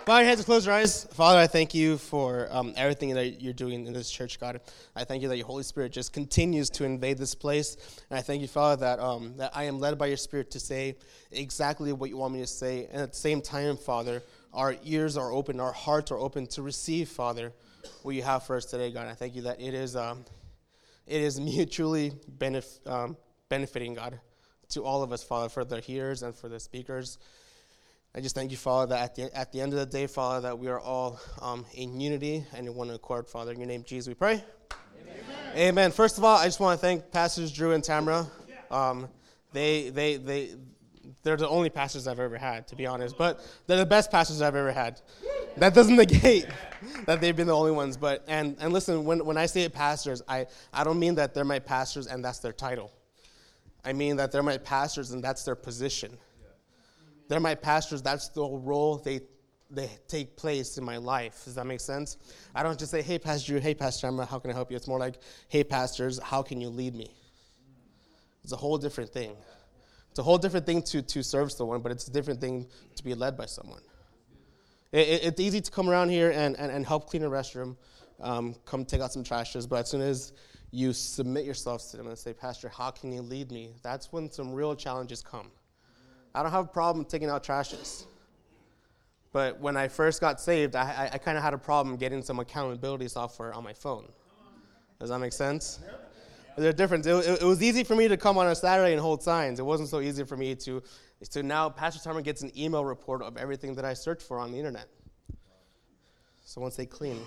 Bow your heads and close your eyes. Father, I thank you for everything that you're doing in this church, God. I thank you that your Holy Spirit just continues to invade this place. And I thank you, Father, that I am led by your Spirit to say exactly what you want me to say. And at the same time, Father, our ears are open, our hearts are open to receive, Father, what you have for us today, God. I thank you that it is mutually benefiting, God, to all of us, Father, for the hearers and for the speakers. I just thank you, Father, that at the end of the day, Father, that we are all in unity and in one accord, Father. In your name, Jesus, we pray. Amen. Amen. First of all, I just want to thank Pastors Drew and Tamara. They're the only pastors I've ever had, to be honest, but they're the best pastors I've ever had. That doesn't negate that they've been the only ones. But and listen, when I say pastors, I don't mean that they're my pastors and that's their title. I mean that they're my pastors and that's their position. They're my pastors. That's the role they take place in my life. Does that make sense? I don't just say, hey, Pastor Drew, hey, Pastor Emma, how can I help you? It's more like, hey, pastors, how can you lead me? It's a whole different thing. It's a whole different thing to serve someone, but it's a different thing to be led by someone. It's easy to come around here and help clean a restroom, come take out some trashes, but as soon as you submit yourselves to them and say, Pastor, how can you lead me? That's when some real challenges come. I don't have a problem taking out trashes. But when I first got saved, I kind of had a problem getting some accountability software on my phone. Does that make sense? There's a difference. It was easy for me to come on a Saturday and hold signs. It wasn't so easy for me to now Pastor Tarman gets an email report of everything that I search for on the internet. So once they clean.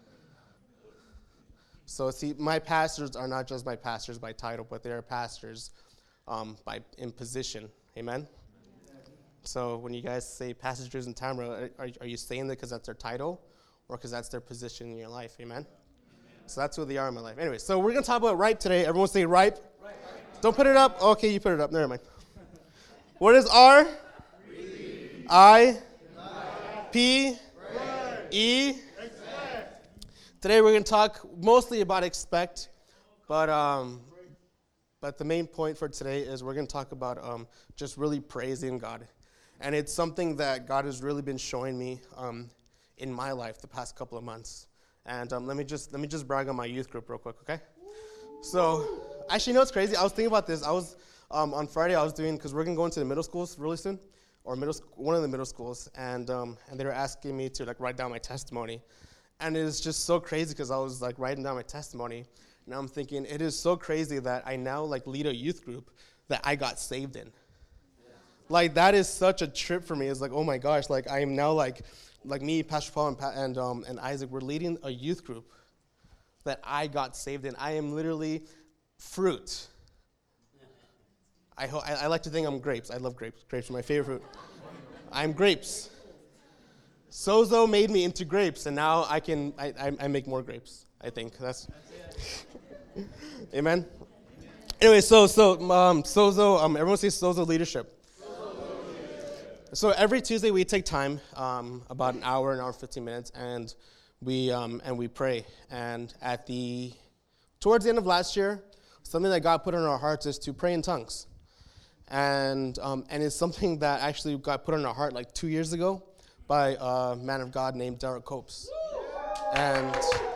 So see, my pastors are not just my pastors by title, but they are pastors in position. Amen? So when you guys say Pastors Drew and Tamara, are you saying that because that's their title or because that's their position in your life? Amen? So that's who they are in my life. Anyway, so we're going to talk about ripe today. Everyone say ripe. Right. Don't put it up. Okay, you put it up. Never mind. What is R? Read. I? Life. P? Bread. E? Expect. Today we're going to talk mostly about expect, but the main point for today is we're going to talk about just really praising God. And it's something that God has really been showing me in my life the past couple of months. And let me just brag on my youth group real quick, okay? So, actually, you know what's crazy? I was thinking about this. I was, on Friday, I was doing, because we're going to go into the middle schools really soon, or one of the middle schools, and they were asking me to, write down my testimony. And it is just so crazy because I was, writing down my testimony, and I'm thinking, it is so crazy that I now, lead a youth group that I got saved in. That is such a trip for me. It's oh my gosh, I am now, me, Pastor Paul, and Isaac, we're leading a youth group that I got saved in. I am literally fruit. I like to think I'm grapes. I love grapes. Grapes are my favorite fruit. I'm grapes. Sozo made me into grapes, and now I make more grapes, I think. That's Amen? Anyway, Sozo, everyone say Sozo leadership. So every Tuesday we take time, about an hour 15 minutes, and we pray. And towards the end of last year, something that God put on our hearts is to pray in tongues. And it's something that actually got put on our heart 2 years ago by a man of God named Derek Copes. And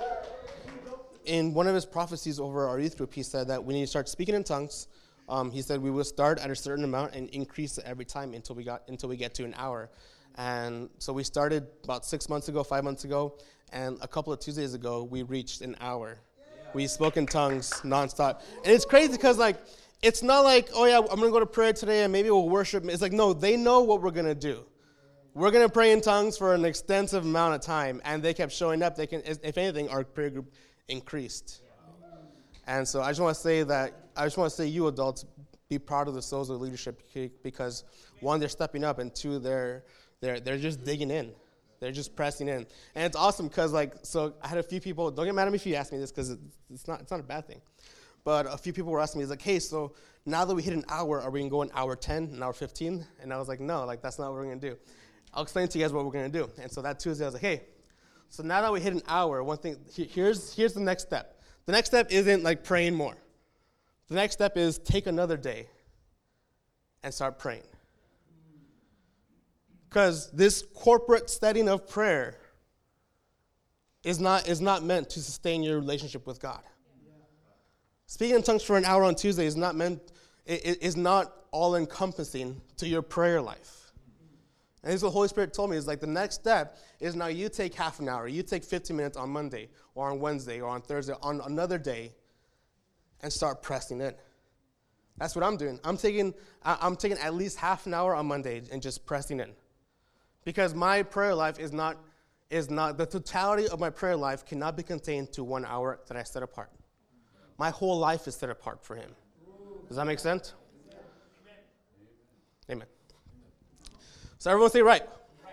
in one of his prophecies over our youth group, he said that we need to start speaking in tongues. He said we will start at a certain amount and increase it every time until we get to an hour. And so we started about 5 months ago, and a couple of Tuesdays ago, we reached an hour. Yeah. We spoke in tongues nonstop. And it's crazy because, it's not oh, yeah, I'm going to go to prayer today and maybe we'll worship. It's no, they know what we're going to do. We're going to pray in tongues for an extensive amount of time, and they kept showing up. If anything, our prayer group increased. And so I just want to say you adults, be proud of the Sozo leadership because one, they're stepping up, and two, they're just digging in. They're just pressing in. And it's awesome because so I had a few people, don't get mad at me if you ask me this because it's not a bad thing. But a few people were asking me, hey, so now that we hit an hour, are we going to go an hour 10, an hour 15? And I was no, that's not what we're going to do. I'll explain to you guys what we're going to do. And so that Tuesday I was hey, so now that we hit an hour, one thing, here's the next step. The next step isn't praying more. The next step is take another day and start praying. Because this corporate setting of prayer is not meant to sustain your relationship with God. Speaking in tongues for an hour on Tuesday is not all-encompassing to your prayer life. And this is what the Holy Spirit told me, is like the next step is now you take half an hour, you take 15 minutes on Monday or on Wednesday or on Thursday, on another day, and start pressing in. That's what I'm doing. I'm taking at least half an hour on Monday and just pressing in. Because my prayer life is not the totality of my prayer life cannot be contained to 1 hour that I set apart. My whole life is set apart for him. Does that make sense? Amen. So everyone say right.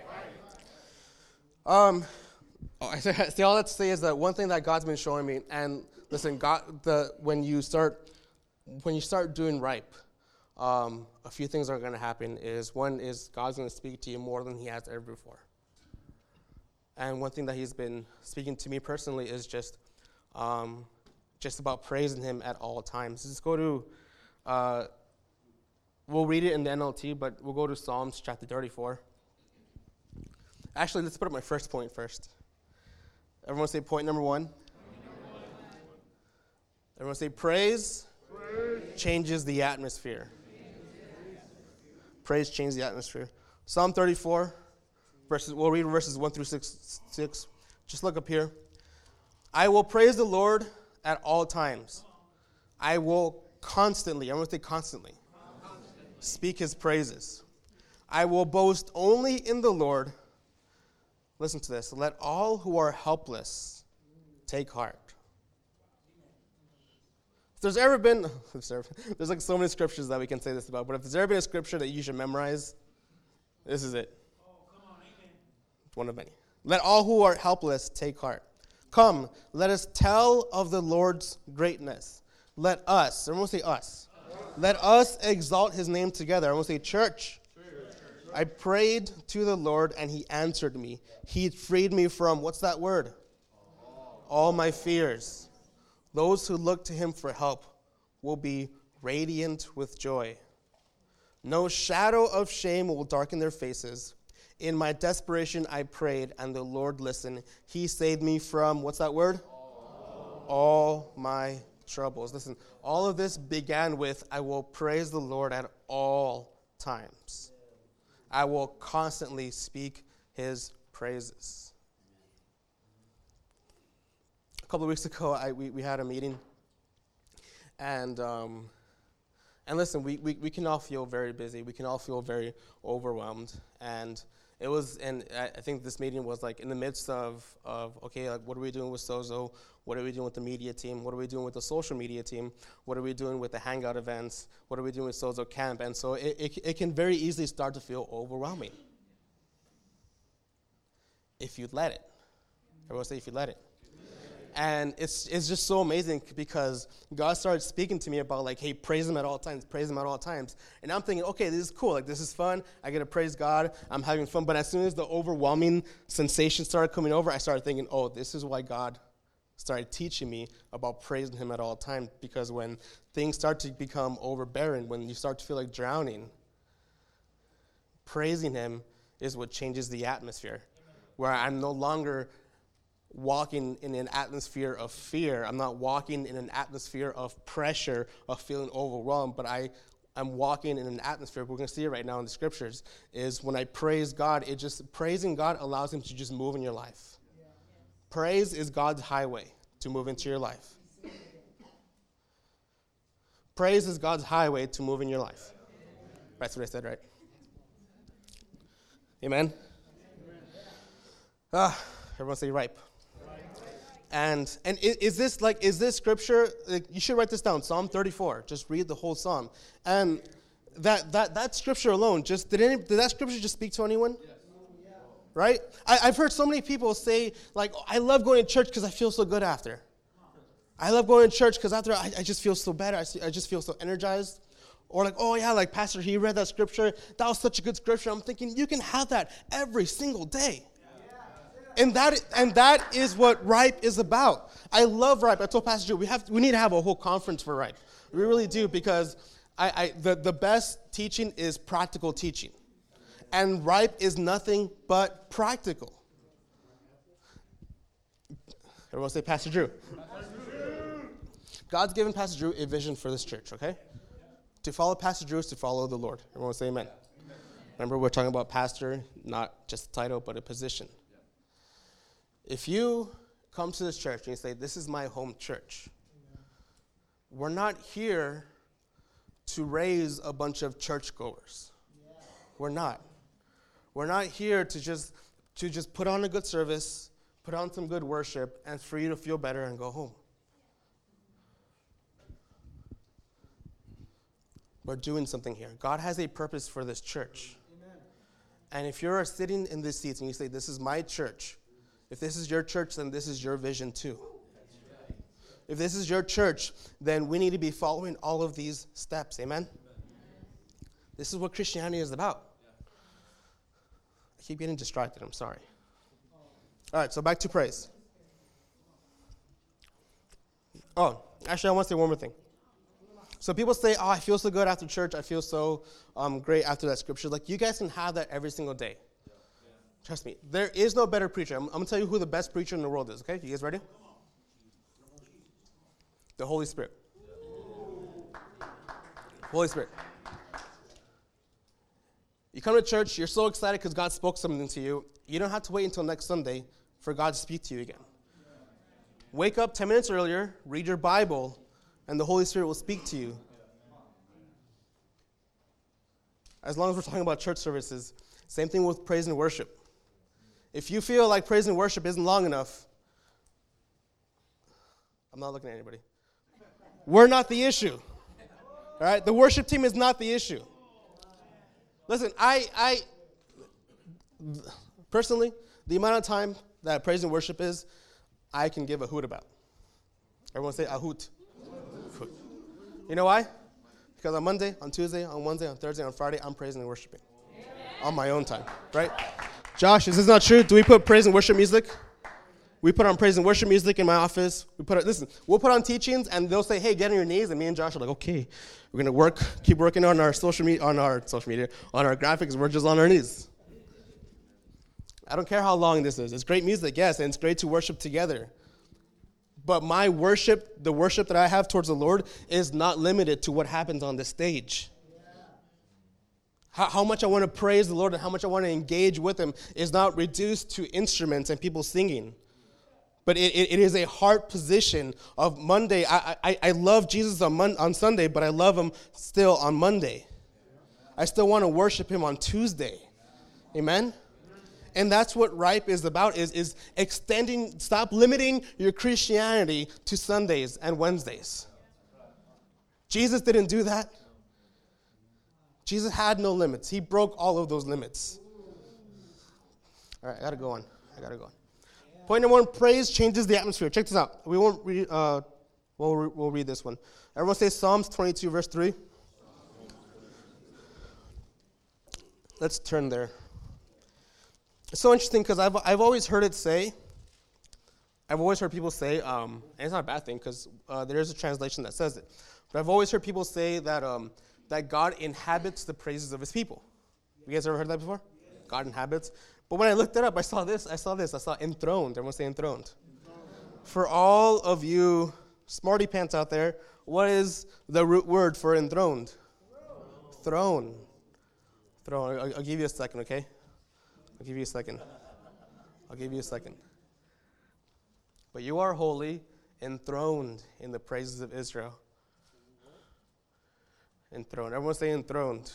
See, all that to say is that one thing that God's been showing me, and listen, when you start doing right, a few things are going to happen. One is God's going to speak to you more than he has ever before. And one thing that he's been speaking to me personally is just about praising him at all times. Let's go to, we'll read it in the NLT, but we'll go to Psalms chapter 34. Actually, let's put up my first point first. Everyone say point number one. Everyone say praise changes the atmosphere. Praise changes the atmosphere. Psalm 34, we'll read verses 1 through 6. Just look up here. I will praise the Lord at all times. I will constantly, I'm going to say constantly, speak his praises. I will boast only in the Lord. Listen to this. Let all who are helpless take heart. If there's ever been, there's like so many scriptures that we can say this about, but if there's ever been a scripture that you should memorize, this is it. It's one of many. Let all who are helpless take heart. Come, let us tell of the Lord's greatness. Let us, everyone say us. Let us exalt his name together. Everyone say church. I prayed to the Lord and he answered me. He freed me from, what's that word? All my fears. Those who look to him for help will be radiant with joy. No shadow of shame will darken their faces. In my desperation I prayed, and the Lord listened. He saved me from, what's that word? All my troubles. Listen, all of this began with, I will praise the Lord at all times. I will constantly speak his praises. A couple of weeks ago, we had a meeting, and listen, we can all feel very busy. We can all feel very overwhelmed, and I think this meeting was like in the midst of okay, like what are we doing with Sozo? What are we doing with the media team? What are we doing with the social media team? What are we doing with the hangout events? What are we doing with Sozo Camp? And so it can very easily start to feel overwhelming if you let it. Everyone say if you let it. And it's just so amazing because God started speaking to me about like, hey, praise him at all times, praise him at all times. And I'm thinking, okay, this is cool. Like, this is fun. I get to praise God. I'm having fun. But as soon as the overwhelming sensation started coming over, I started thinking, oh, this is why God started teaching me about praising him at all times. Because when things start to become overbearing, when you start to feel like drowning, praising him is what changes the atmosphere. Where I'm no longer walking in an atmosphere of fear. I'm not walking in an atmosphere of pressure, of feeling overwhelmed, but I'm walking in an atmosphere, we're going to see it right now in the scriptures, is when I praise God, praising God allows him to just move in your life. Yeah. Praise is God's highway to move into your life. Praise is God's highway to move in your life. That's what I said, right? Amen? Everyone say ripe. And is this scripture, like, you should write this down, Psalm 34. Just read the whole psalm. And that scripture alone, did that scripture just speak to anyone? Yes. Right? I've heard so many people say, like, oh, I love going to church because I feel so good after. I love going to church because after I just feel so better. I just feel so energized. Or like, oh yeah, like Pastor, he read that scripture. That was such a good scripture. I'm thinking, you can have that every single day. And that is what RIPE is about. I love RIPE. I told Pastor Joe, we need to have a whole conference for RIPE. We really do, because the best teaching is practical teaching. And Ripe is nothing but practical. Everyone say Pastor Drew. God's given Pastor Drew a vision for this church, okay? To follow Pastor Drew is to follow the Lord. Everyone say amen. Remember, we're talking about pastor, not just a title, but a position. If you come to this church and you say, this is my home church, we're not here to raise a bunch of churchgoers. We're not. We're not here to just put on a good service, put on some good worship, and for you to feel better and go home. We're doing something here. God has a purpose for this church. Amen. And if you're sitting in these seats and you say, this is my church, if this is your church, then this is your vision too. Right. If this is your church, then we need to be following all of these steps. Amen? Amen. This is what Christianity is about. I keep getting distracted. I'm sorry. All right, so back to praise. Oh, actually, I want to say one more thing. So people say, I feel so good after church. I feel so great after that scripture. Like, you guys can have that every single day. Yeah. Trust me. There is no better preacher. I'm going to tell you who the best preacher in the world is, okay? You guys ready? The Holy Spirit. Holy Spirit. You come to church, you're so excited because God spoke something to you. You don't have to wait until next Sunday for God to speak to you again. Wake up 10 minutes earlier, read your Bible, and the Holy Spirit will speak to you. As long as we're talking about church services, same thing with praise and worship. If you feel like praise and worship isn't long enough, I'm not looking at anybody. We're not the issue. All right? The worship team is not the issue. Listen, I personally, the amount of time that praise and worship is, I can give a hoot about. Everyone say a hoot. You know why? Because on Monday, on Tuesday, on Wednesday, on Thursday, on Friday, I'm praising and worshiping. Amen. On my own time, right? Josh, is this not true? Do we put praise and worship music? We put on praise and worship music in my office. We'll put on teachings, and they'll say, hey, get on your knees. And me and Josh are like, okay, we're going to keep working on our social media, on our graphics. We're just on our knees. I don't care how long this is. It's great music, yes, and it's great to worship together. But my worship, the worship that I have towards the Lord, is not limited to what happens on the stage. How much I want to praise the Lord and how much I want to engage with Him is not reduced to instruments and people singing. But it is a heart position of Monday. I love Jesus on Sunday, but I love Him still on Monday. I still want to worship Him on Tuesday. Amen? And that's what Ripe is about, is extending, stop limiting your Christianity to Sundays and Wednesdays. Jesus didn't do that. Jesus had no limits. He broke all of those limits. All right, I got to go on. Point number one, praise changes the atmosphere. Check this out. We won't read, we'll read this one. Everyone say Psalms 22, verse 3. Let's turn there. It's so interesting because I've always heard people say, and it's not a bad thing because there is a translation that says it, but I've always heard people say that that God inhabits the praises of His people. You guys ever heard that before? God inhabits. But when I looked it up, I saw enthroned. Everyone say enthroned. For all of you smarty pants out there, what is the root word for enthroned? Throne. I'll give you a second, okay? I'll give you a second. But you are holy, enthroned in the praises of Israel. Enthroned. Everyone say enthroned.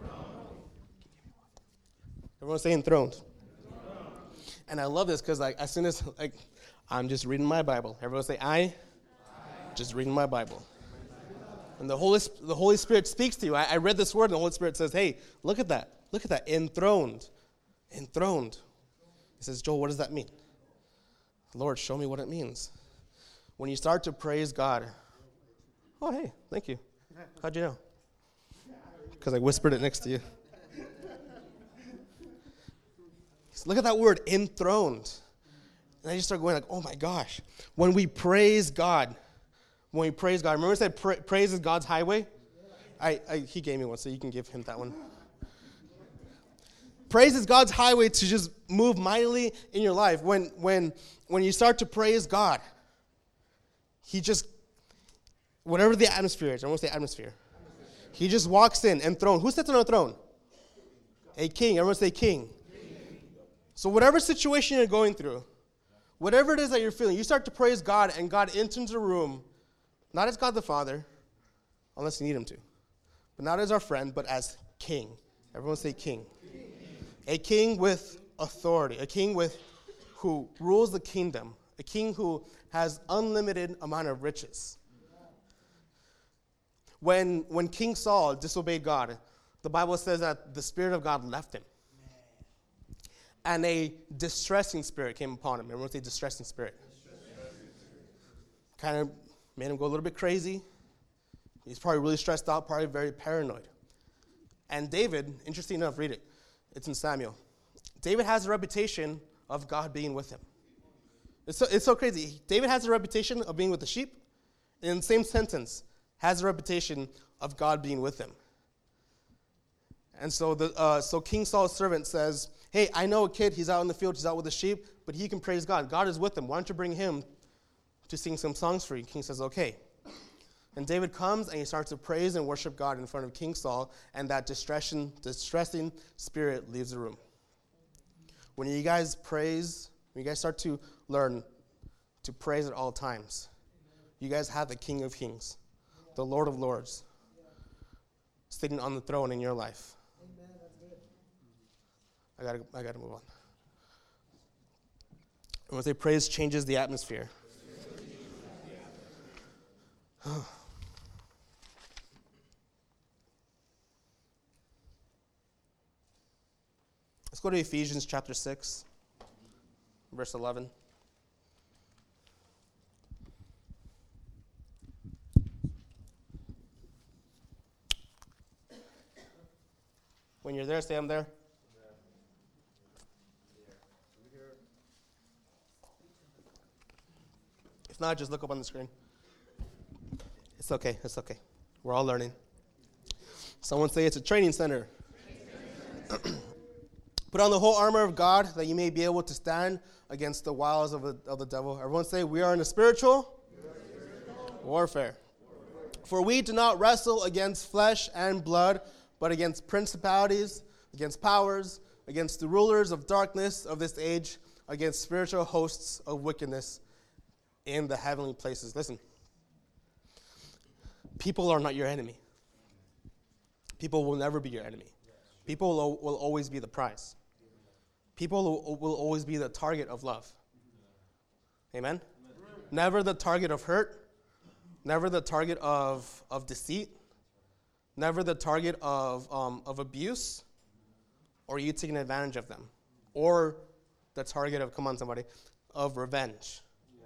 Everyone say enthroned. And I love this because as soon as I'm just reading my Bible. Everyone say I. Just reading my Bible. And the Holy Spirit speaks to you. I read this word and the Holy Spirit says, hey, look at that. Look at that. Enthroned. Enthroned. He says, Joel, what does that mean? Lord, show me what it means. When you start to praise God. Oh, hey, thank you. How'd you know? Because I whispered it next to you. Look at that word, enthroned. And I just start going like, oh my gosh. When we praise God, remember I said praise is God's highway? He gave me one, so you can give him that one. praise is God's highway to just move mightily in your life. When you start to praise God, he just, whatever the atmosphere is, I won't say atmosphere. He just walks in and throne. Who sits on a throne? A king. Everyone say king. So whatever situation you're going through, whatever it is that you're feeling, you start to praise God, and God enters the room, not as God the Father, unless you need him to, but not as our friend, but as king. Everyone say king. A king with authority, a king who rules the kingdom, a king who has unlimited amount of riches. When King Saul disobeyed God, the Bible says that the Spirit of God left him. And a distressing spirit came upon him. Everyone say distressing spirit. Kind of made him go a little bit crazy. He's probably really stressed out, probably very paranoid. And David, interesting enough, read it. It's in Samuel. David has a reputation of God being with him. It's so crazy. David has a reputation of being with the sheep. And in the same sentence, has a reputation of God being with him. And so King Saul's servant says, hey, I know a kid, he's out in the field, he's out with the sheep, but he can praise God. God is with him. Why don't you bring him to sing some songs for you? King says, okay. And David comes and he starts to praise and worship God in front of King Saul, and that distressing spirit leaves the room. When you guys praise, when you guys start to learn to praise at all times, you guys have the King of Kings, the Lord of Lords, sitting on the throne in your life. Amen. That's good. I gotta move on. I want to say praise changes the atmosphere. Let's go to Ephesians chapter 6, verse 11. When you're there, say I'm there. If not, just look up on the screen. It's okay. It's okay. We're all learning. Someone say it's a training center. Put on the whole armor of God that you may be able to stand against the wiles of the devil. Everyone say, we are in a spiritual warfare. For we do not wrestle against flesh and blood, but against principalities, against powers, against the rulers of darkness of this age, against spiritual hosts of wickedness in the heavenly places. Listen, people are not your enemy. People will never be your enemy. People will always be the prize. People will always be the target of love. Amen? Never the target of hurt. Never the target of deceit. Never the target of abuse or you taking advantage of them. Or the target of, come on somebody, of revenge.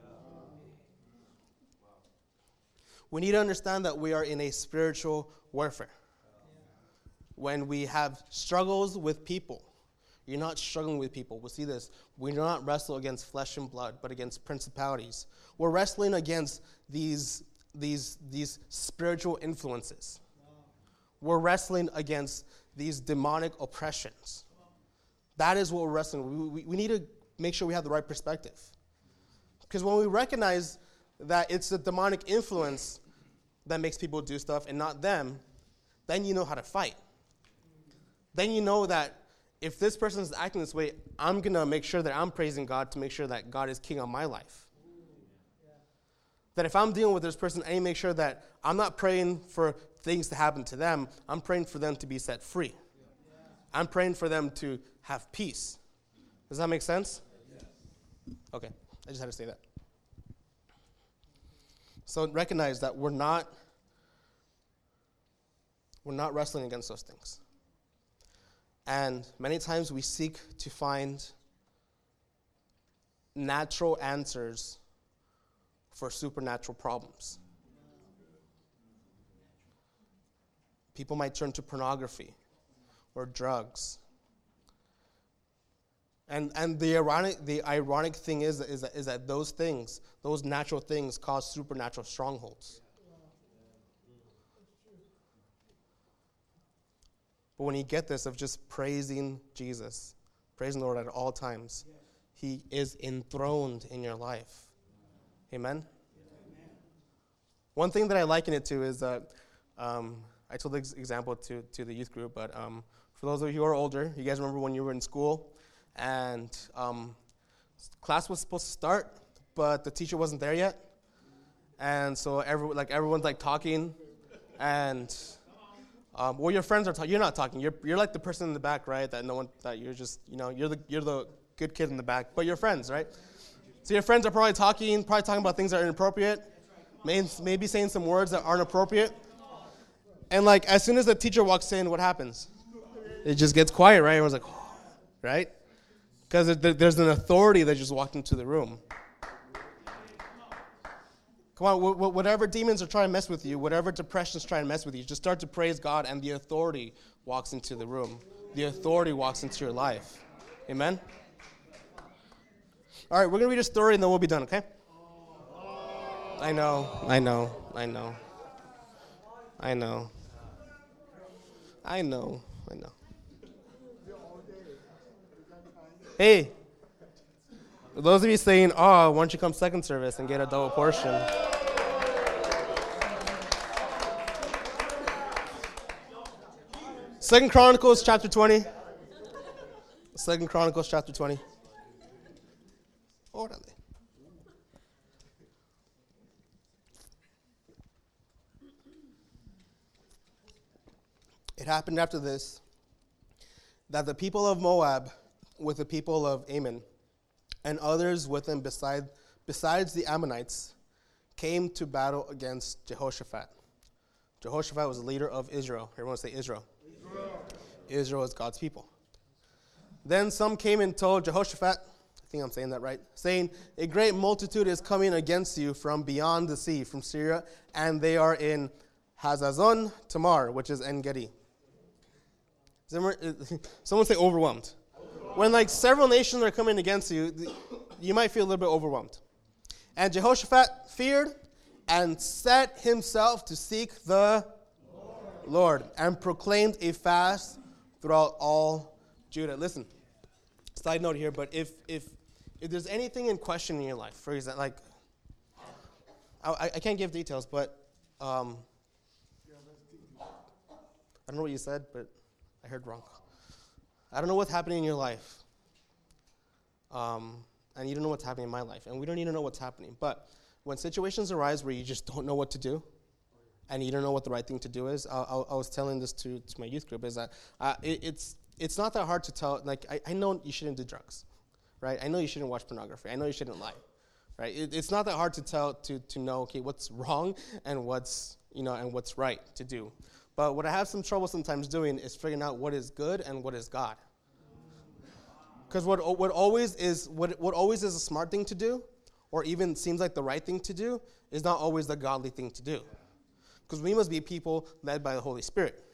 We need to understand that we are in a spiritual warfare. When we have struggles with people, you're not struggling with people. We'll see this. We do not wrestle against flesh and blood, but against principalities. We're wrestling against these spiritual influences. We're wrestling against these demonic oppressions. That is what we're wrestling with. We need to make sure we have the right perspective. Because when we recognize that it's the demonic influence that makes people do stuff and not them, then you know how to fight. Then you know that if this person is acting this way, I'm going to make sure that I'm praising God to make sure that God is king on my life. That if I'm dealing with this person, I need to make sure that I'm not praying for things to happen to them. I'm praying for them to be set free. I'm praying for them to have peace. Does that make sense? Okay, I just had to say that. So recognize that we're not wrestling against those things. And many times we seek to find natural answers for supernatural problems. People might turn to pornography or drugs. And the ironic thing is that those things, those natural things, cause supernatural strongholds. But when you get this of just praising Jesus, praising the Lord at all times, he is enthroned in your life. Amen? One thing that I liken it to is that I told this example to the youth group, but for those of you who are older, you guys remember when you were in school and class was supposed to start, but the teacher wasn't there yet. And so everyone's like talking, and your friends are talking. You're not talking. You're like the person in the back, right? That you're just you're the good kid in the back, but you're friends, right? So your friends are probably talking about things that are inappropriate, maybe saying some words that aren't appropriate. And like as soon as the teacher walks in, what happens? It just gets quiet, right? Everyone's like, oh, right? Because there's an authority that just walked into the room. Come on, whatever demons are trying to mess with you, whatever depression is trying to mess with you, just start to praise God, and the authority walks into the room. The authority walks into your life. Amen? All right, we're going to read a story, and then we'll be done, okay? I know. Hey, those of you saying, why don't you come second service and get a double portion? Second Chronicles chapter 20. Second Chronicles chapter 20. Órale. It happened after this that the people of Moab with the people of Ammon and others with them besides the Ammonites came to battle against Jehoshaphat. Jehoshaphat was the leader of Israel. Everyone say Israel. Israel is God's people. Then some came and told Jehoshaphat, I think I'm saying that right, saying, a great multitude is coming against you from beyond the sea, from Syria, and they are in Hazazon Tamar, which is En-Gedi. Someone say overwhelmed. When like several nations are coming against you, you might feel a little bit overwhelmed. And Jehoshaphat feared and set himself to seek the Lord and proclaimed a fast throughout all Judah. Listen, side note here, but if there's anything in question in your life, for example, like, I can't give details, but I don't know what you said, but I heard wrong. I don't know what's happening in your life. And you don't know what's happening in my life. And we don't need to know what's happening. But when situations arise where you just don't know what to do, and you don't know what the right thing to do is, I was telling this to my youth group, is that it's not that hard to tell. Like, I know you shouldn't do drugs, right? I know you shouldn't watch pornography. I know you shouldn't lie, right? It's not that hard to tell, to know, okay, what's wrong and what's right to do. But what I have some trouble sometimes doing is figuring out what is good and what is God. Because what always is a smart thing to do, or even seems like the right thing to do, is not always the godly thing to do. Because we must be people led by the Holy Spirit.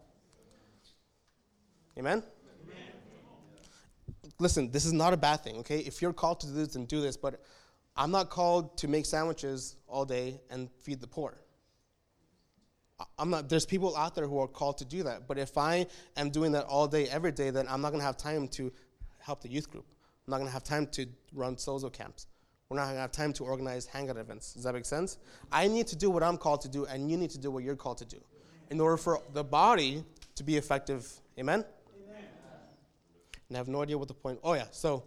Amen? Listen, this is not a bad thing, okay? If you're called to do this, then do this. But I'm not called to make sandwiches all day and feed the poor. There's people out there who are called to do that. But if I am doing that all day, every day, then I'm not going to have time to help the youth group. I'm not going to have time to run sozo camps. We're not going to have time to organize hangout events. Does that make sense? I need to do what I'm called to do, and you need to do what you're called to do in order for the body to be effective. Amen? Amen. And I have no idea what the point. Oh, yeah. So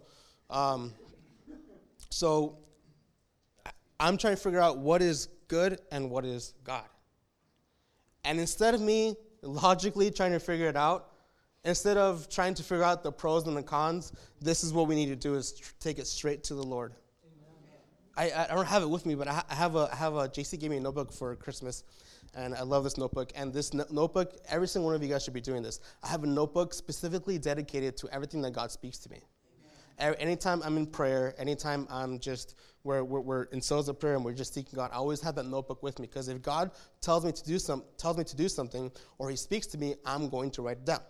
I'm trying to figure out what is good and what is God. And instead of me logically trying to figure it out, instead of trying to figure out the pros and the cons, this is what we need to do, is take it straight to the Lord. I don't have it with me, but I have a JC gave me a notebook for Christmas, and I love this notebook. And this notebook, every single one of you guys should be doing this. I have a notebook specifically dedicated to everything that God speaks to me. Anytime I'm in prayer, anytime I'm just, we're in souls of prayer and we're just seeking God, I always have that notebook with me, because if God tells me to do something, or He speaks to me, I'm going to write it down.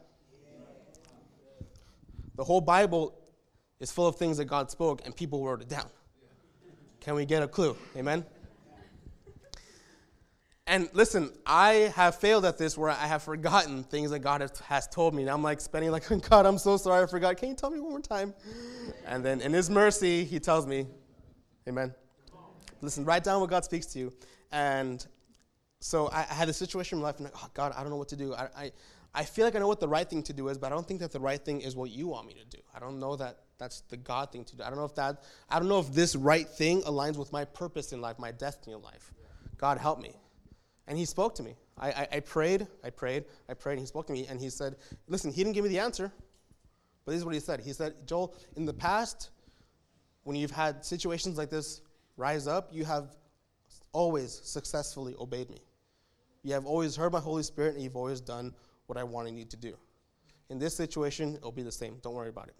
The whole Bible is full of things that God spoke and people wrote it down. Can we get a clue? Amen? And listen, I have failed at this where I have forgotten things that God has told me. And I'm like spending like, God, I'm so sorry, I forgot. Can you tell me one more time? And then in his mercy, he tells me, amen. Listen, write down what God speaks to you. And so I had a situation in my life, and I'm like, oh, God, I don't know what to do. I feel like I know what the right thing to do is, but I don't think that the right thing is what you want me to do. I don't know that that's the God thing to do. I don't know if this right thing aligns with my purpose in life, my destiny in life. God, help me. And he spoke to me. I prayed, and he spoke to me, and he said, listen, he didn't give me the answer, but this is what he said. He said, Joel, in the past, when you've had situations like this rise up, you have always successfully obeyed me. You have always heard my Holy Spirit, and you've always done what I wanted you to do. In this situation, it'll be the same. Don't worry about it.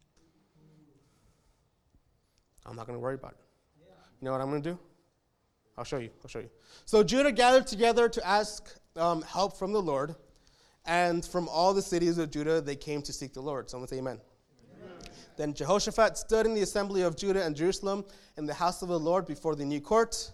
I'm not going to worry about it. You know what I'm going to do? I'll show you. So Judah gathered together to ask help from the Lord, and from all the cities of Judah, they came to seek the Lord. Someone say amen. Then Jehoshaphat stood in the assembly of Judah and Jerusalem in the house of the Lord before the new court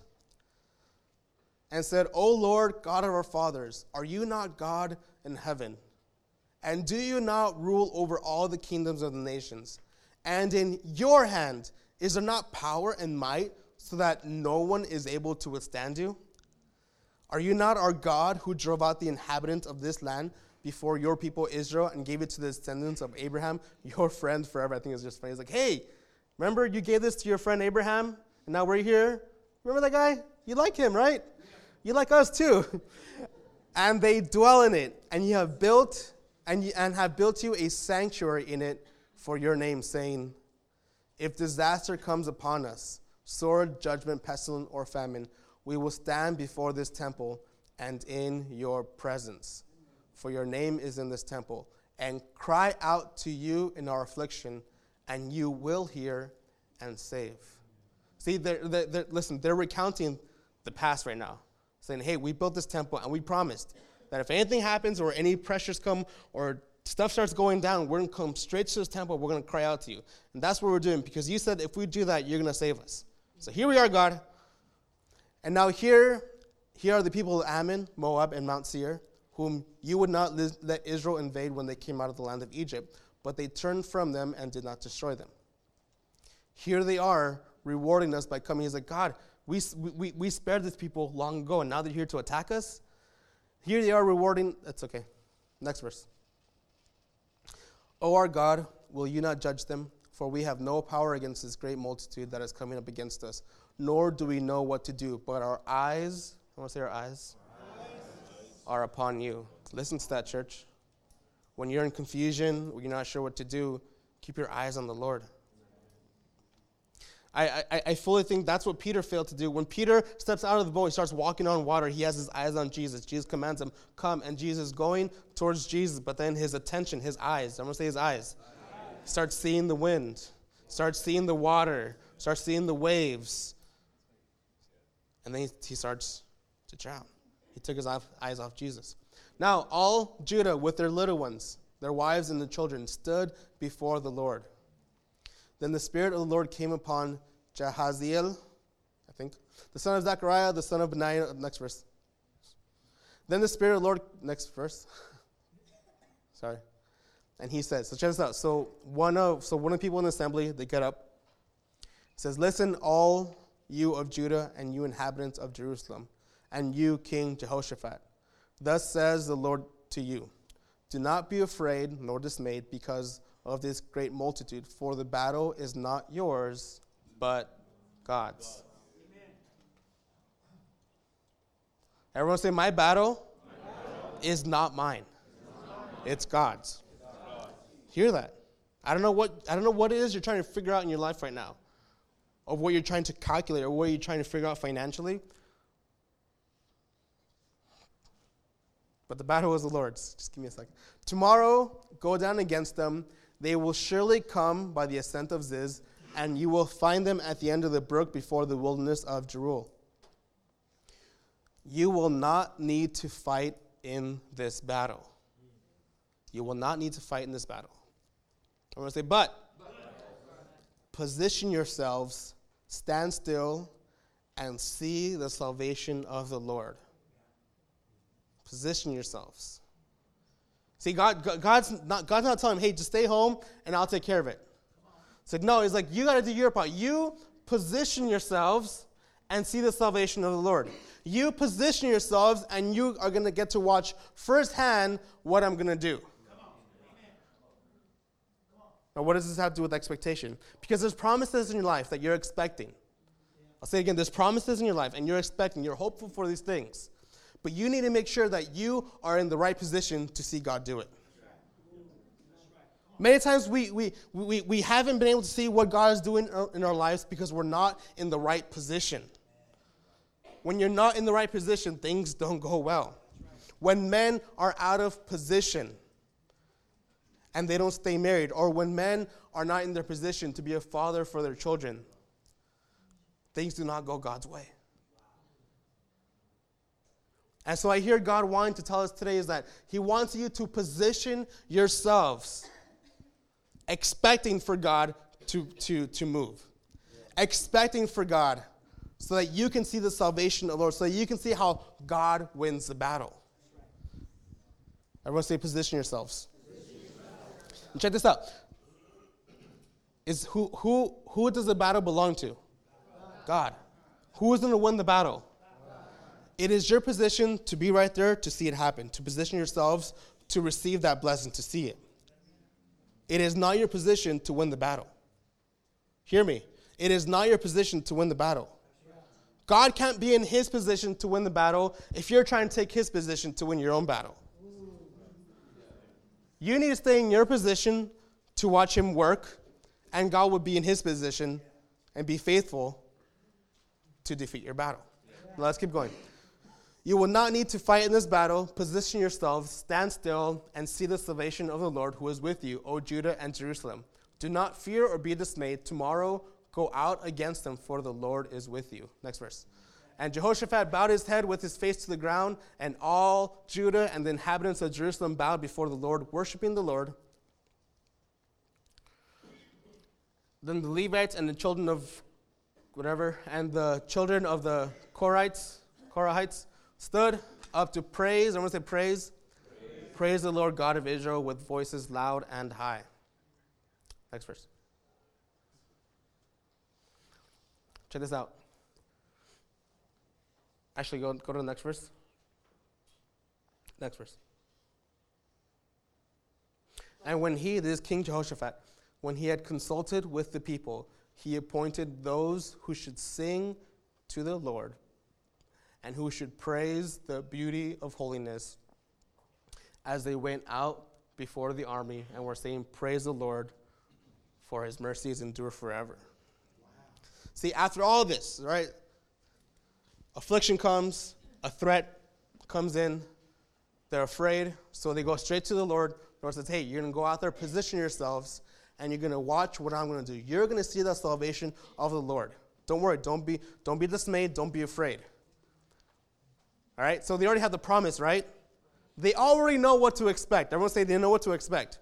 and said, O Lord, God of our fathers, are you not God in heaven? And do you not rule over all the kingdoms of the nations? And in your hand is there not power and might, so that no one is able to withstand you? Are you not our God who drove out the inhabitants of this land before your people Israel and gave it to the descendants of Abraham, your friend forever? I think it's just funny. It's like, hey, remember you gave this to your friend Abraham, and now we're here? Remember that guy? You like him, right? You like us too. And they dwell in it, and you have built and have built you a sanctuary in it for your name, saying, if disaster comes upon us, sword, judgment, pestilence, or famine, we will stand before this temple and in your presence. For your name is in this temple, and cry out to you in our affliction, and you will hear and save. See, listen, they're recounting the past right now, saying, hey, we built this temple, and we promised that if anything happens or any pressures come or stuff starts going down, we're going to come straight to this temple, we're going to cry out to you. And that's what we're doing, because you said if we do that, you're going to save us. So here we are, God. And now here are the people of Ammon, Moab, and Mount Seir, whom you would not let Israel invade when they came out of the land of Egypt, but they turned from them and did not destroy them. Here they are rewarding us by coming. He's like, God, we spared these people long ago, and now they're here to attack us? Here they are rewarding. That's okay. Next verse. O our God, will you not judge them? For we have no power against this great multitude that is coming up against us, nor do we know what to do. But our eyes, I want to say our eyes, are upon you. Listen to that, church. When you're in confusion, when you're not sure what to do, keep your eyes on the Lord. I fully think that's what Peter failed to do. When Peter steps out of the boat, he starts walking on water, he has his eyes on Jesus. Jesus commands him, come, and Jesus is going towards Jesus, but then his attention, his eyes, I'm going to say his eyes, starts seeing the wind, starts seeing the water, starts seeing the waves, and then he starts to drown. He took his eyes off Jesus. Now, all Judah with their little ones, their wives and the children, stood before the Lord. Then the Spirit of the Lord came upon Jahaziel, I think, the son of Zechariah, the son of Benaiah. Next verse. Then the Spirit of the Lord, next verse. Sorry. And he says, so check this out. So one of the people in the assembly, they get up. It says, listen, all you of Judah and you inhabitants of Jerusalem, and you, King Jehoshaphat. Thus says the Lord to you, do not be afraid nor dismayed because of this great multitude, for the battle is not yours, but God's. Amen. Everyone say, my battle is not mine. It's God's. Hear that. I don't know what it is you're trying to figure out in your life right now, of what you're trying to calculate or what you're trying to figure out financially. But the battle is the Lord's. Just give me a second. Tomorrow, go down against them. They will surely come by the ascent of Ziz, and you will find them at the end of the brook before the wilderness of Jeruel. You will not need to fight in this battle. You will not need to fight in this battle. I'm going to say, but position yourselves, stand still, and see the salvation of the Lord. Position yourselves. See, God's not telling him, hey, just stay home and I'll take care of it. It's like, no, he's like, you got to do your part. You position yourselves and see the salvation of the Lord. You position yourselves and you are going to get to watch firsthand what I'm going to do. Now, what does this have to do with expectation? Because there's promises in your life that you're expecting. I'll say it again, there's promises in your life and you're expecting, you're hopeful for these things. But you need to make sure that you are in the right position to see God do it. Many times we haven't been able to see what God is doing in our lives because we're not in the right position. When you're not in the right position, things don't go well. When men are out of position and they don't stay married, or when men are not in their position to be a father for their children, things do not go God's way. And so I hear God wanting to tell us today is that he wants you to position yourselves expecting for God to move. Expecting for God so that you can see the salvation of the Lord, so that you can see how God wins the battle. Everyone say position yourselves. And check this out. Who does the battle belong to? God. Who is going to win the battle? It is your position to be right there to see it happen, to position yourselves to receive that blessing, to see it. It is not your position to win the battle. Hear me. It is not your position to win the battle. God can't be in his position to win the battle if you're trying to take his position to win your own battle. You need to stay in your position to watch him work, and God will be in his position and be faithful to defeat your battle. Now let's keep going. You will not need to fight in this battle. Position yourselves, stand still, and see the salvation of the Lord who is with you, O Judah and Jerusalem. Do not fear or be dismayed. Tomorrow go out against them, for the Lord is with you. Next verse. And Jehoshaphat bowed his head with his face to the ground, and all Judah and the inhabitants of Jerusalem bowed before the Lord, worshiping the Lord. Then the Levites and the children of whatever, and the children of the Korahites, stood up to praise. Everyone say praise. Praise the Lord God of Israel with voices loud and high. Next verse. Check this out. Actually, go to the next verse. Next verse. And when this is King Jehoshaphat, when he had consulted with the people, he appointed those who should sing to the Lord and who should praise the beauty of holiness as they went out before the army and were saying, praise the Lord, for his mercies endure forever. Wow. See, after all this, right, affliction comes, a threat comes in, they're afraid, so they go straight to the Lord. The Lord says, hey, you're going to go out there, position yourselves, and you're going to watch what I'm going to do. You're going to see the salvation of the Lord. Don't worry, don't be dismayed, don't be afraid. All right, so they already have the promise, right? They already know what to expect. Everyone say they know what to expect.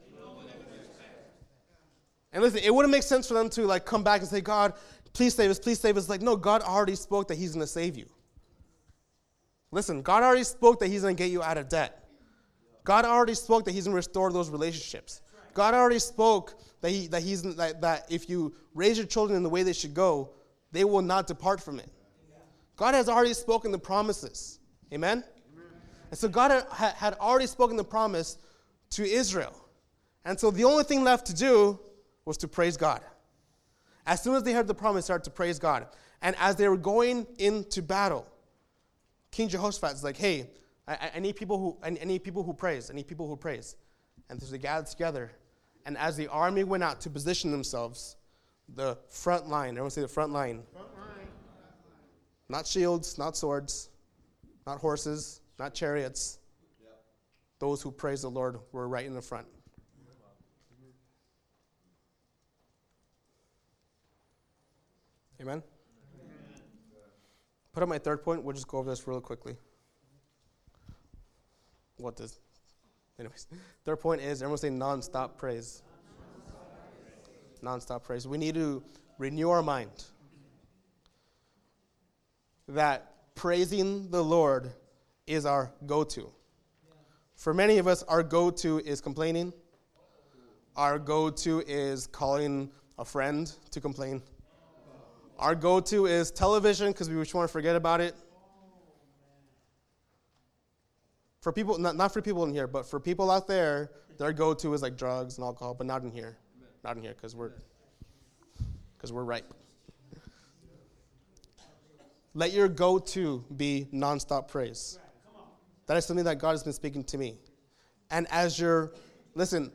And listen, it wouldn't make sense for them to come back and say, God, please save us, please save us. No, God already spoke that he's going to save you. Listen, God already spoke that he's going to get you out of debt. God already spoke that he's going to restore those relationships. God already spoke that if you raise your children in the way they should go, they will not depart from it. God has already spoken the promises. Amen? And so God had already spoken the promise to Israel. And so the only thing left to do was to praise God. As soon as they heard the promise, they started to praise God. And as they were going into battle, King Jehoshaphat is like, hey, I need people who praise. I need people who praise. And so they gathered together. And as the army went out to position themselves, the front line, everyone say the front line. Front line. Not shields, not swords, not horses, not chariots. Yep. Those who praise the Lord were right in the front. Amen? Put up my third point. We'll just go over this really quickly. Anyways, third point is, everyone say non-stop praise. Non-stop praise. We need to renew our mind that praising the Lord is our go-to. For many of us, our go-to is complaining. Our go-to is calling a friend to complain. Our go-to is television because we just want to forget about it. For people, not for people in here, but for people out there, their go-to is like drugs and alcohol, but not in here. Not in here because we're right. Let your go-to be nonstop praise. That is something that God has been speaking to me. And listen,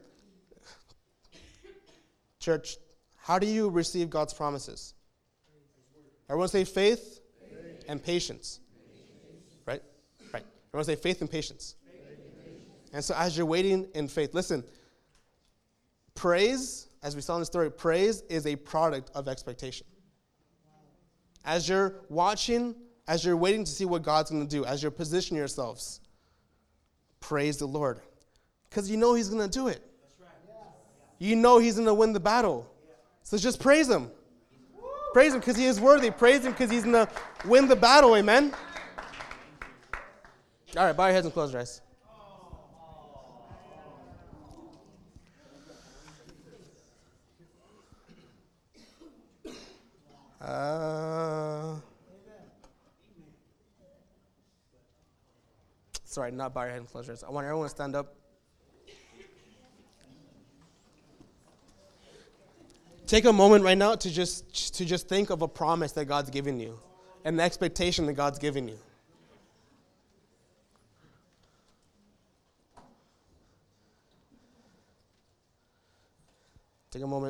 church, how do you receive God's promises? Everyone say faith and patience. Right? Right. Everyone say faith and patience. And so as you're waiting in faith, listen, praise, as we saw in the story, praise is a product of expectation. As you're watching, as you're waiting to see what God's going to do, as you're positioning yourselves, praise the Lord. Because you know he's going to do it. You know he's going to win the battle. So just praise him. Praise him because he is worthy. Praise him because he's going to win the battle. Amen? All right, bow your heads and close your eyes. Sorry, not bow your head and close your eyes. I want everyone to stand up. Take a moment right now to just think of a promise that God's given you and the expectation that God's given you. Take a moment.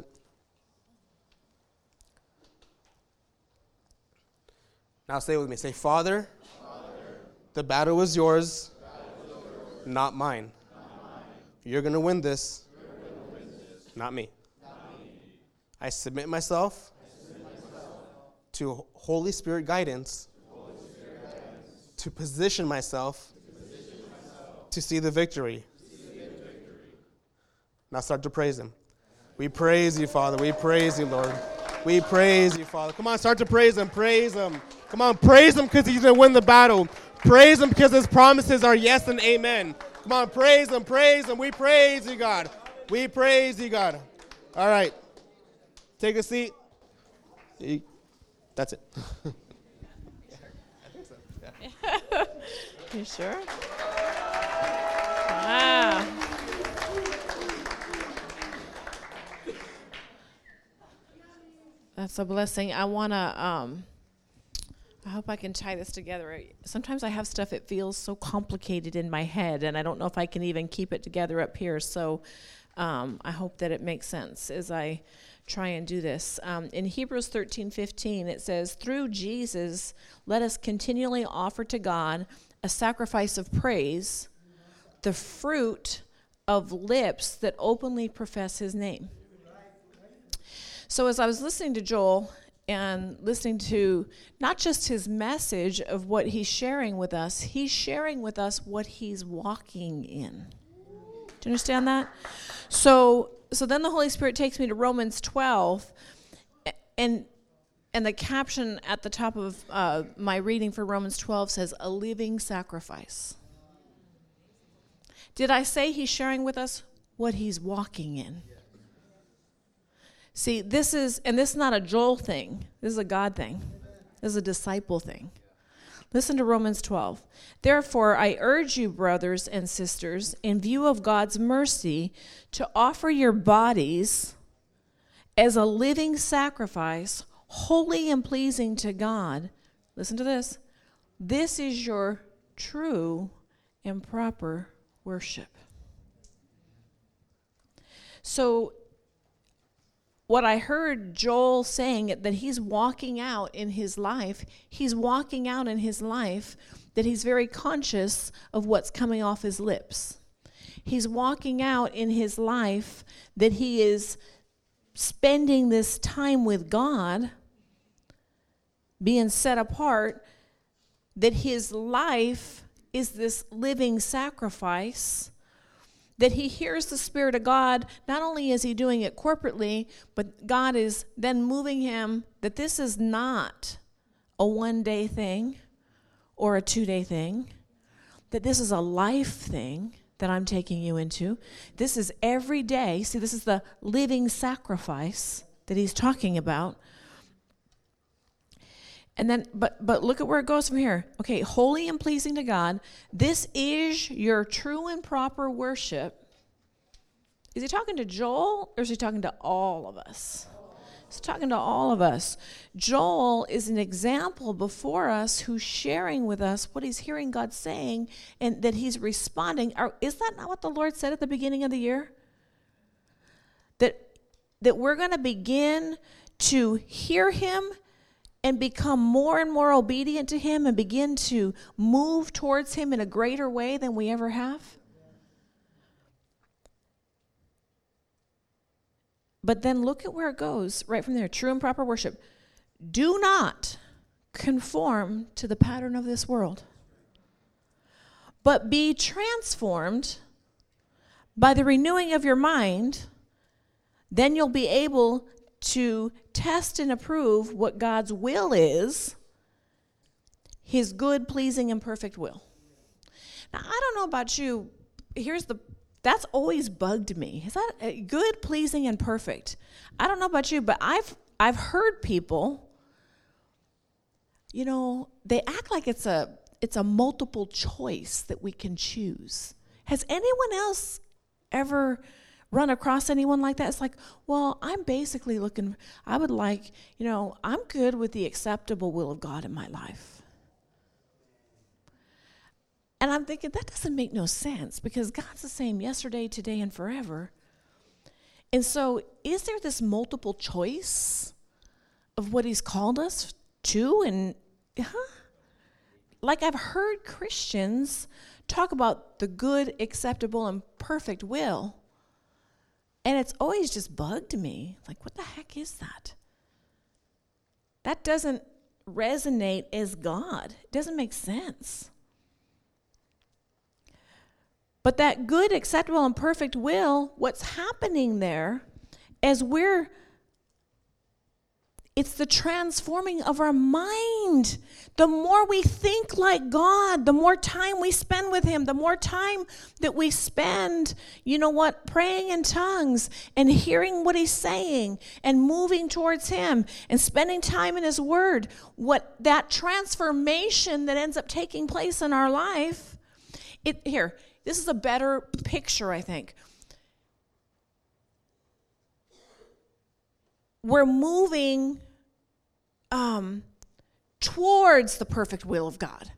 Now say it with me. Say, Father, the battle is yours, not mine. You're going to win this, not me. I submit myself to Holy Spirit guidance to position myself to see the victory. Now start to praise him. We praise you, Father. We praise you, Lord. We praise you, Father. Come on, start to praise him. Praise him. Come on, praise him because he's going to win the battle. Praise him because his promises are yes and amen. Come on, praise him, praise him. We praise you, God. We praise you, God. All right. Take a seat. That's it. I think so. Yeah. You sure? Wow. That's a blessing. I want to, I hope I can tie this together. Sometimes I have stuff, it feels so complicated in my head, and I don't know if I can even keep it together up here. So I hope that it makes sense as I try and do this. In Hebrews 13:15, it says, through Jesus, let us continually offer to God a sacrifice of praise, the fruit of lips that openly profess his name. So as I was listening to Joel and listening to not just his message of what he's sharing with us, he's sharing with us what he's walking in. Do you understand that? So then the Holy Spirit takes me to Romans 12, and the caption at the top of my reading for Romans 12 says, a living sacrifice. Did I say he's sharing with us what he's walking in? See, this is not a Joel thing. This is a God thing. This is a disciple thing. Listen to Romans 12. Therefore, I urge you, brothers and sisters, in view of God's mercy, to offer your bodies as a living sacrifice, holy and pleasing to God. Listen to this. This is your true and proper worship. So, what I heard Joel saying, that he's walking out in his life that he's very conscious of what's coming off his lips. He's walking out in his life that he is spending this time with God, being set apart, that his life is this living sacrifice, that he hears the Spirit of God. Not only is he doing it corporately, but God is then moving him that this is not a one-day thing or a 2-day thing, that this is a life thing, that I'm taking you into. This is every day. See, this is the living sacrifice that he's talking about. And then, but look at where it goes from here. Okay, holy and pleasing to God. This is your true and proper worship. Is he talking to Joel, or is he talking to all of us? He's talking to all of us. Joel is an example before us who's sharing with us what he's hearing God saying and that he's responding. Is that not what the Lord said at the beginning of the year? That we're going to begin to hear him and become more and more obedient to him and begin to move towards him in a greater way than we ever have? But then look at where it goes right from there. True and proper worship. Do not conform to the pattern of this world, but be transformed by the renewing of your mind. Then you'll be able to test and approve what God's will is, his good, pleasing, and perfect will. Now, I don't know about you. That's always bugged me. Is that good, pleasing, and perfect? I don't know about you, but I've heard people, they act like it's a multiple choice that we can choose. Has anyone else ever run across anyone like that? It's like, well, I'm basically I'm good with the acceptable will of God in my life. And I'm thinking, that doesn't make no sense, because God's the same yesterday, today, and forever. And so is there this multiple choice of what he's called us to? And like I've heard Christians talk about the good, acceptable, and perfect will. And it's always just bugged me. Like, what the heck is that? That doesn't resonate as God. It doesn't make sense. But that good, acceptable, and perfect will, what's happening there is it's the transforming of our mind. The more we think like God, the more time we spend with him, the more time that we spend, praying in tongues and hearing what he's saying and moving towards him and spending time in his word, what that transformation that ends up taking place in our life, this is a better picture, I think. We're moving towards the perfect will of God.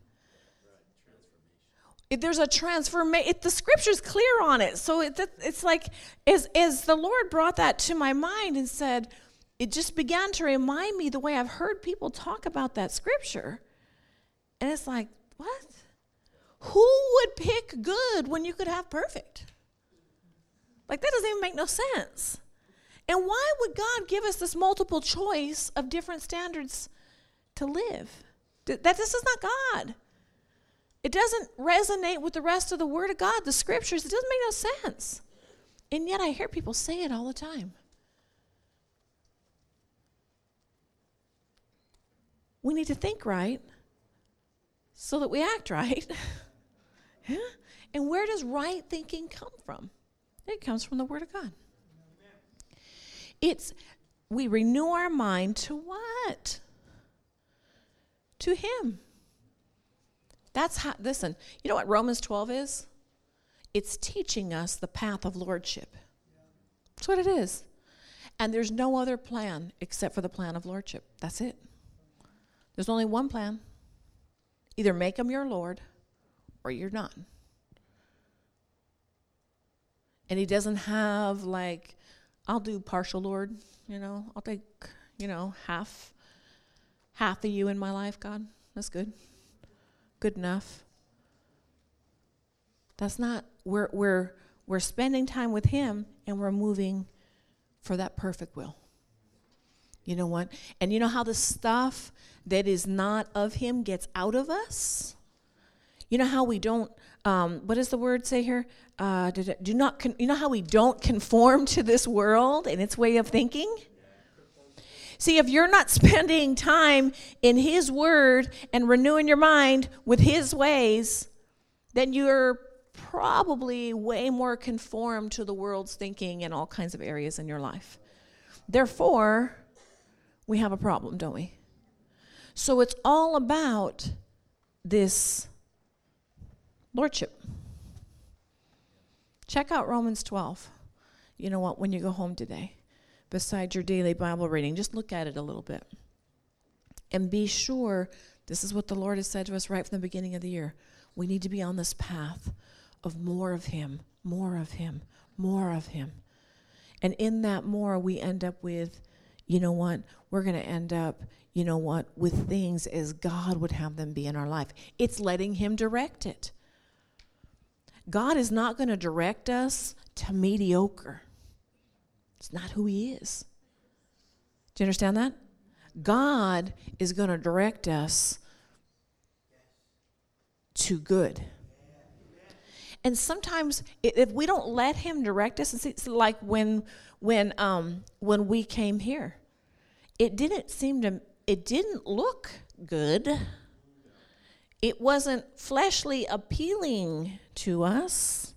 There's a transformation. The scripture's clear on it. So it's like, as the Lord brought that to my mind and said, it just began to remind me the way I've heard people talk about that scripture. And it's like, what? Who would pick good when you could have perfect? Like, that doesn't even make no sense. And why would God give us this multiple choice of different standards to live? This is not God. It doesn't resonate with the rest of the Word of God, the Scriptures. It doesn't make no sense. And yet I hear people say it all the time. We need to think right so that we act right. Yeah? And where does right thinking come from? It comes from the Word of God. We renew our mind to what? To him. Listen, you know what Romans 12 is? It's teaching us the path of lordship. That's what it is. And there's no other plan except for the plan of lordship. That's it. There's only one plan. Either make him your Lord or you're not. And he doesn't have I'll do partial Lord, I'll take, half of you in my life, God. That's good. Good enough. That's not, we're spending time with him and we're moving for that perfect will. You know what? And you know how the stuff that is not of him gets out of us? You know how we don't, what does the word say here? You know how we don't conform to this world and its way of thinking? See, if you're not spending time in his word and renewing your mind with his ways, then you're probably way more conformed to the world's thinking in all kinds of areas in your life. Therefore, we have a problem, don't we? So it's all about this lordship. Check out Romans 12. You know what? When you go home today, beside your daily Bible reading, just look at it a little bit. And be sure, this is what the Lord has said to us right from the beginning of the year. We need to be on this path of more of Him, more of Him, more of Him. And in that more, we end up with, you know what? We're going to end up, you know what, with things as God would have them be in our life. It's letting Him direct it. God is not going to direct us to mediocre. It's not who He is. Do you understand that? God is going to direct us to good. And sometimes if we don't let Him direct us, it's like when we came here, it didn't look good. It wasn't fleshly appealing to us.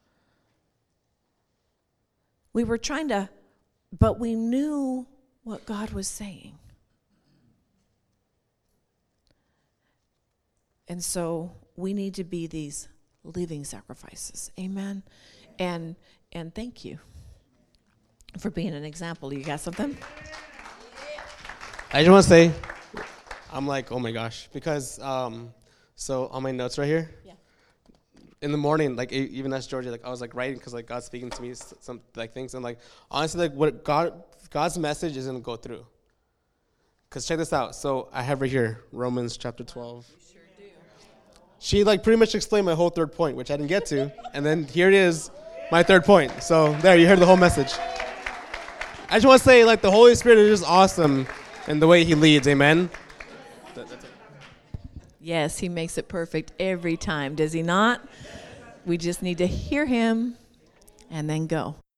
We were but we knew what God was saying. And so we need to be these living sacrifices. Amen. And thank you for being an example. You got something? I just want to say, I'm like, oh my gosh, because so on my notes right here, in the morning, like even as Georgia, like I was like writing because like God's speaking to me some like things, and like honestly, like what God's message is gonna go through. Because check this out. So I have right here Romans chapter 12. You sure do. She like pretty much explained my whole third point, which I didn't get to, and then here it is, my third point. So there, you heard the whole message. I just want to say, like the Holy Spirit is just awesome in the way He leads. Amen. That's it. Yes, He makes it perfect every time, does He not? We just need to hear Him and then go.